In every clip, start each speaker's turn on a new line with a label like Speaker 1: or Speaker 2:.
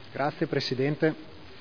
Speaker 1: Grazie Presidente.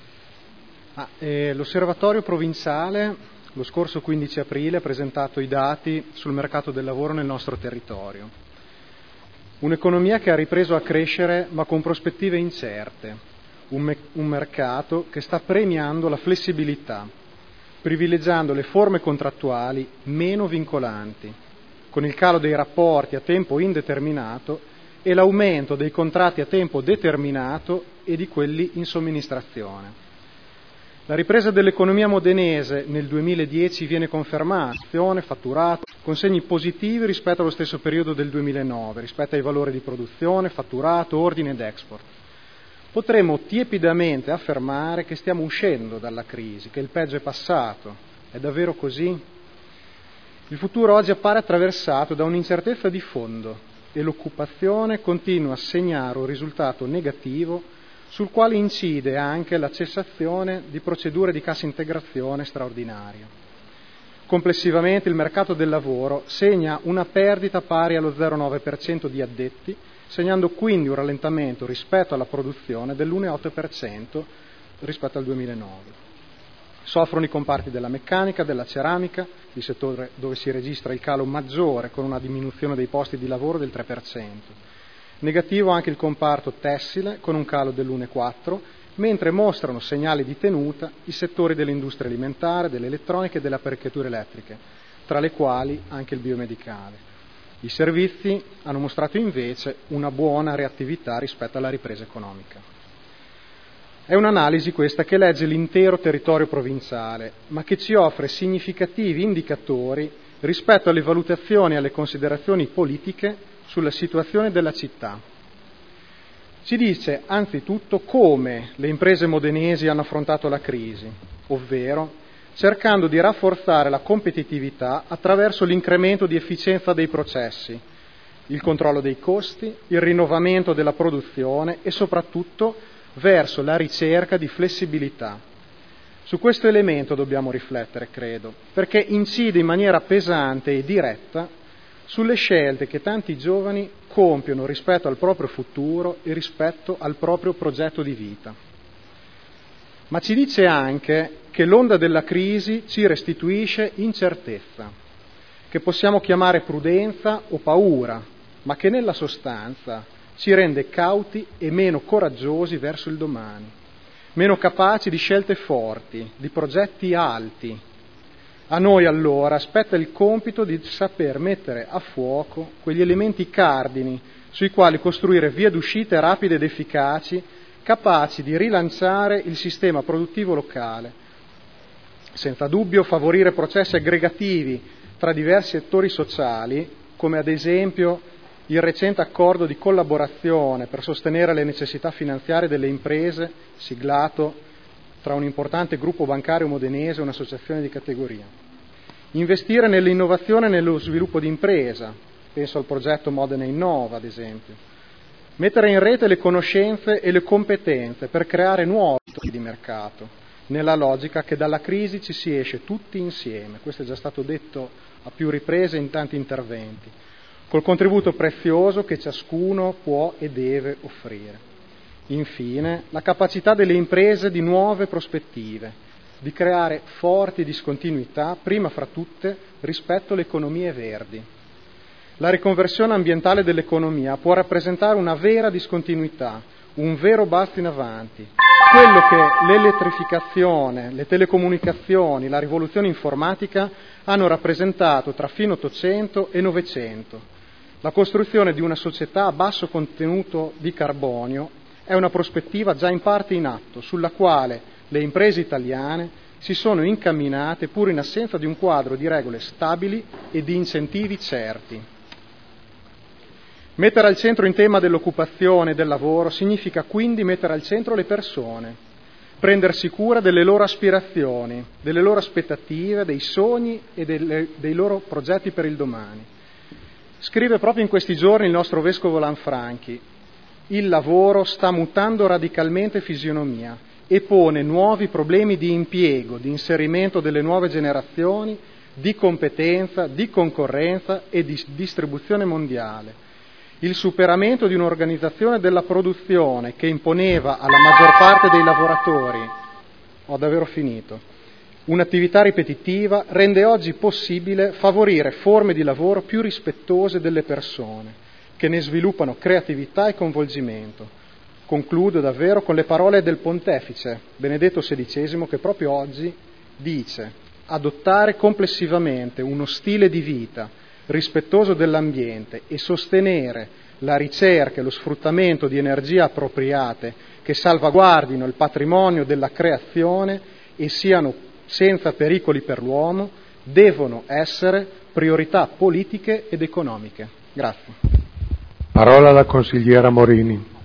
Speaker 1: L'Osservatorio provinciale lo scorso 15 aprile ha presentato i dati sul mercato del lavoro nel nostro territorio. Un'economia che ha ripreso a crescere ma con prospettive incerte, un mercato che sta premiando la flessibilità, privilegiando le forme contrattuali meno vincolanti, con il calo dei rapporti a tempo indeterminato e l'aumento dei contratti a tempo determinato e di quelli in somministrazione. La ripresa dell'economia modenese nel 2010 viene confermata, fatturato, con segni positivi rispetto allo stesso periodo del 2009, rispetto ai valori di produzione, fatturato, ordine ed export. Potremmo tiepidamente affermare che stiamo uscendo dalla crisi, che il peggio è passato. È davvero così? Il futuro oggi appare attraversato da un'incertezza di fondo e l'occupazione continua a segnare un risultato negativo sul quale incide anche la cessazione di procedure di cassa integrazione straordinaria. Complessivamente il mercato del lavoro segna una perdita pari allo 0,9% di addetti, segnando quindi un rallentamento rispetto alla produzione dell'1,8% rispetto al 2009. Soffrono i comparti della meccanica, della ceramica, il settore dove si registra il calo maggiore con una diminuzione dei posti di lavoro del 3%. Negativo anche il comparto tessile con un calo dell'1,4%, mentre mostrano segnali di tenuta i settori dell'industria alimentare, dell'elettronica e delle apparecchiature elettriche, tra le quali anche il biomedicale. I servizi hanno mostrato invece una buona reattività rispetto alla ripresa economica. È un'analisi questa che legge l'intero territorio provinciale, ma che ci offre significativi indicatori rispetto alle valutazioni e alle considerazioni politiche sulla situazione della città. Ci dice anzitutto come le imprese modenesi hanno affrontato la crisi, ovvero cercando di rafforzare la competitività attraverso l'incremento di efficienza dei processi, il controllo dei costi, il rinnovamento della produzione e soprattutto verso la ricerca di flessibilità. Su questo elemento dobbiamo riflettere, credo, perché incide in maniera pesante e diretta sulle scelte che tanti giovani compiono rispetto al proprio futuro e rispetto al proprio progetto di vita. Ma ci dice anche che l'onda della crisi ci restituisce incertezza, che possiamo chiamare prudenza o paura, ma che nella sostanza ci rende cauti e meno coraggiosi verso il domani, meno capaci di scelte forti, di progetti alti. A noi allora spetta il compito di saper mettere a fuoco quegli elementi cardini sui quali costruire vie d'uscita rapide ed efficaci, capaci di rilanciare il sistema produttivo locale. Senza dubbio favorire processi aggregativi tra diversi settori sociali, come ad esempio il recente accordo di collaborazione per sostenere le necessità finanziarie delle imprese, siglato tra un importante gruppo bancario modenese e un'associazione di categoria. Investire nell'innovazione e nello sviluppo di impresa, penso al progetto Modena Innova ad esempio. Mettere in rete le conoscenze e le competenze per creare nuovi settori di mercato, nella logica che dalla crisi ci si esce tutti insieme, questo è già stato detto a più riprese in tanti interventi, col contributo prezioso che ciascuno può e deve offrire. Infine, la capacità delle imprese di nuove prospettive, di creare forti discontinuità, prima fra tutte rispetto alle economie verdi. La riconversione ambientale dell'economia può rappresentare una vera discontinuità, un vero balzo in avanti, quello che l'elettrificazione, le telecomunicazioni, la rivoluzione informatica hanno rappresentato tra fine Ottocento e Novecento. La costruzione di una società a basso contenuto di carbonio è una prospettiva già in parte in atto, sulla quale le imprese italiane si sono incamminate pur in assenza di un quadro di regole stabili e di incentivi certi. Mettere al centro il tema dell'occupazione e del lavoro significa quindi mettere al centro le persone, prendersi cura delle loro aspirazioni, delle loro aspettative, dei sogni e dei loro progetti per il domani. Scrive proprio in questi giorni il nostro vescovo Lanfranchi: il lavoro sta mutando radicalmente fisionomia e pone nuovi problemi di impiego, di inserimento delle nuove generazioni, di competenza, di concorrenza e di distribuzione mondiale. il superamento di un'organizzazione della produzione che imponeva alla maggior parte dei lavoratori, ho davvero finito, un'attività ripetitiva, rende oggi possibile favorire forme di lavoro più rispettose delle persone, che ne sviluppano creatività e coinvolgimento. Concludo davvero con le parole del Pontefice Benedetto XVI, che proprio oggi dice: adottare complessivamente uno stile di vita rispettoso dell'ambiente e sostenere la ricerca e lo sfruttamento di energie appropriate che salvaguardino il patrimonio della creazione e siano senza pericoli per l'uomo, devono essere priorità politiche ed economiche. Grazie.
Speaker 2: Parola alla consigliera Morini.